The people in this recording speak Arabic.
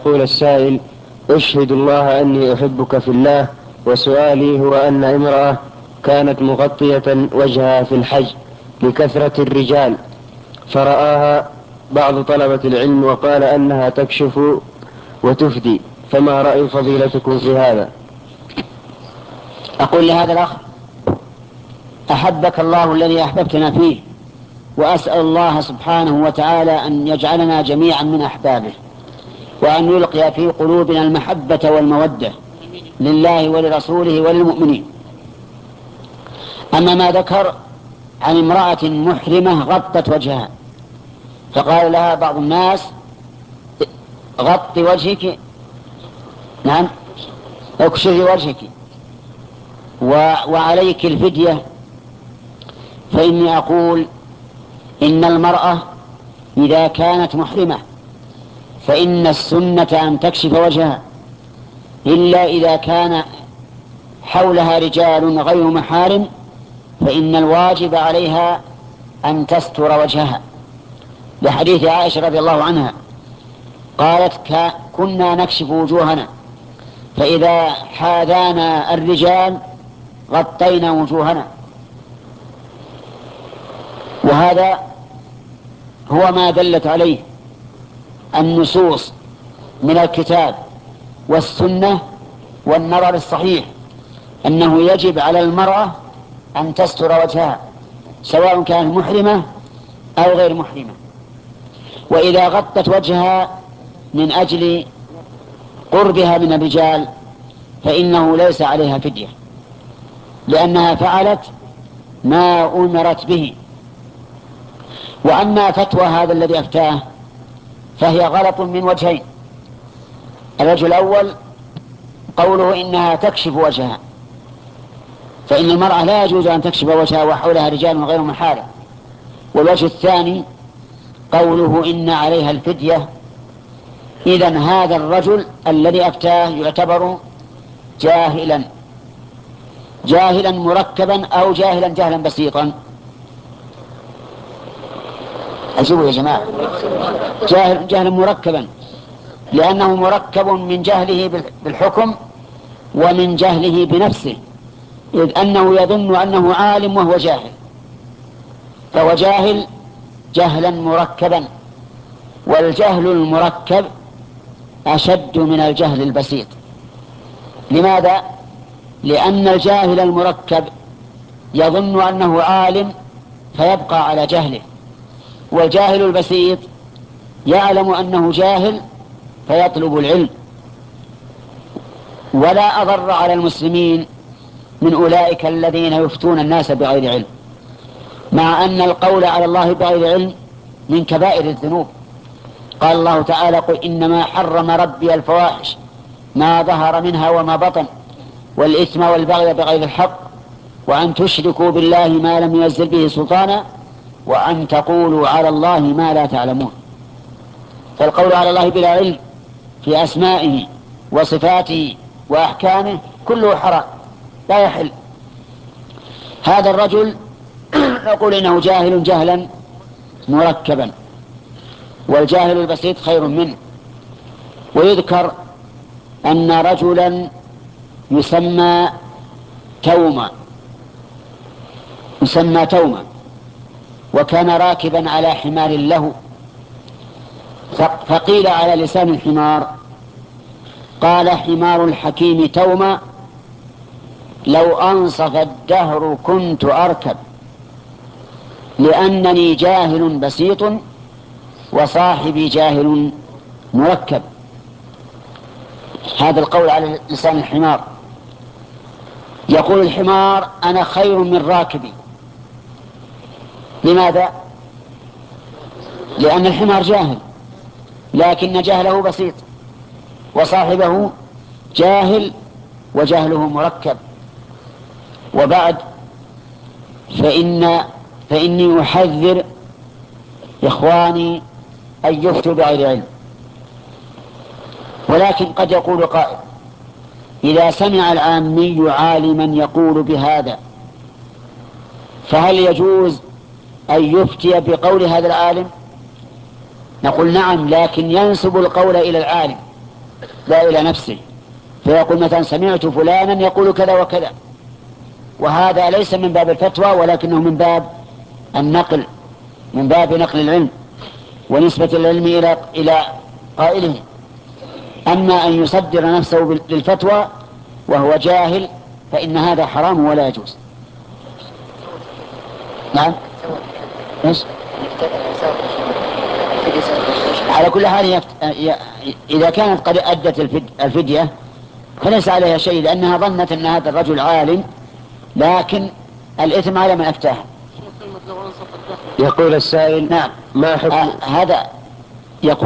يقول السائل: أشهد الله أني أحبك في الله، وسؤالي هو أن امرأة كانت مغطية وجهها في الحج لكثرة الرجال، فرآها بعض طلبة العلم وقال أنها تكشف وتفدي، فما رأي فضيلتكم في هذا؟ أقول لهذا الأخ: أحبك الله الذي أحببتنا فيه، وأسأل الله سبحانه وتعالى أن يجعلنا جميعا من أحبابه، وأن يلقي في قلوبنا المحبة والمودة لله ولرسوله وللمؤمنين. أما ما ذكر عن امرأة محرمة غطت وجهها، فقال لها بعض الناس: غطي وجهك، نعم، اكشفي وجهك وعليك الفدية، فإني أقول إن المرأة إذا كانت محرمة فإن السنة أن تكشف وجهها، إلا إذا كان حولها رجال غير محارم فإن الواجب عليها أن تستر وجهها، لحديث عائشة رضي الله عنها قالت: كنا نكشف وجوهنا، فإذا حاذانا الرجال غطينا وجوهنا. وهذا هو ما دلت عليه النصوص من الكتاب والسنة والنظر الصحيح، أنه يجب على المرأة أن تستر وجهها سواء كانت محرمة أو غير محرمة. وإذا غطت وجهها من أجل قربها من الرجال فإنه ليس عليها فدية، لأنها فعلت ما أمرت به. وأما فتوى هذا الذي أفتاه فهي غلط من وجهين: الوجه الأول قوله إنها تكشف وجهها، فإن المرأة لا يجوز أن تكشف وجهها وحولها رجال غير محارم. والوجه الثاني قوله إن عليها الفدية. إذن هذا الرجل الذي أفتاه يعتبر جاهلا مركبا أو جاهلا جهلا بسيطا. أجيبوا يا جماعة، جهلا مركبا، لأنه مركب من جهله بالحكم ومن جهله بنفسه، إذ أنه يظن أنه عالم وهو جاهل، فهو جاهل جهلا مركبا. والجهل المركب أشد من الجهل البسيط. لماذا؟ لأن الجاهل المركب يظن أنه عالم فيبقى على جهله، والجاهل البسيط يعلم أنه جاهل فيطلب العلم. ولا أضر على المسلمين من أولئك الذين يفتون الناس بغير علم، مع أن القول على الله بغير علم من كبائر الذنوب. قال الله تعالى: قل إنما حرم ربي الفواحش ما ظهر منها وما بطن والإثم والبغي بغير الحق وأن تشركوا بالله ما لم ينزل به سلطانا وأن تقولوا على الله ما لا تعلمون. فالقول على الله بلا علم في أسمائه وصفاته وأحكامه كله حرام لا يحل. هذا الرجل نقول إنه جاهل جهلا مركبا، والجاهل البسيط خير منه. ويذكر أن رجلا يسمى توما، وكان راكبا على حمار له، فقيل على لسان الحمار: قال حمار الحكيم توما: لو أنصف الدهر كنت أركب، لأنني جاهل بسيط وصاحبي جاهل مركب. هذا القول على لسان الحمار. يقول الحمار: أنا خير من راكبي. لماذا؟ لأن الحمار جاهل لكن جهله بسيط، وصاحبه جاهل وجهله مركب. وبعد فإني أحذر إخواني أن يفتوا بغير علم. ولكن قد يقول قائل: إذا سمع العامي عالما يقول بهذا فهل يجوز أن يفتي بقول هذا العالم؟ نقول نعم، لكن ينسب القول إلى العالم لا إلى نفسه، فيقول مثلا سمعت فلانا يقول كذا وكذا، وهذا ليس من باب الفتوى ولكنه من باب النقل، من باب نقل العلم ونسبة العلم إلى قائله. أما أن يصدر نفسه للفتوى وهو جاهل فإن هذا حرام ولا يجوز. نعم. على كل حال إذا كانت قد أدت الفدية فليس عليها شيء، لأنها ظنت أن هذا الرجل عالم، لكن الإثم على من أفتاه. يقول السائل: نعم. ما حكم هذا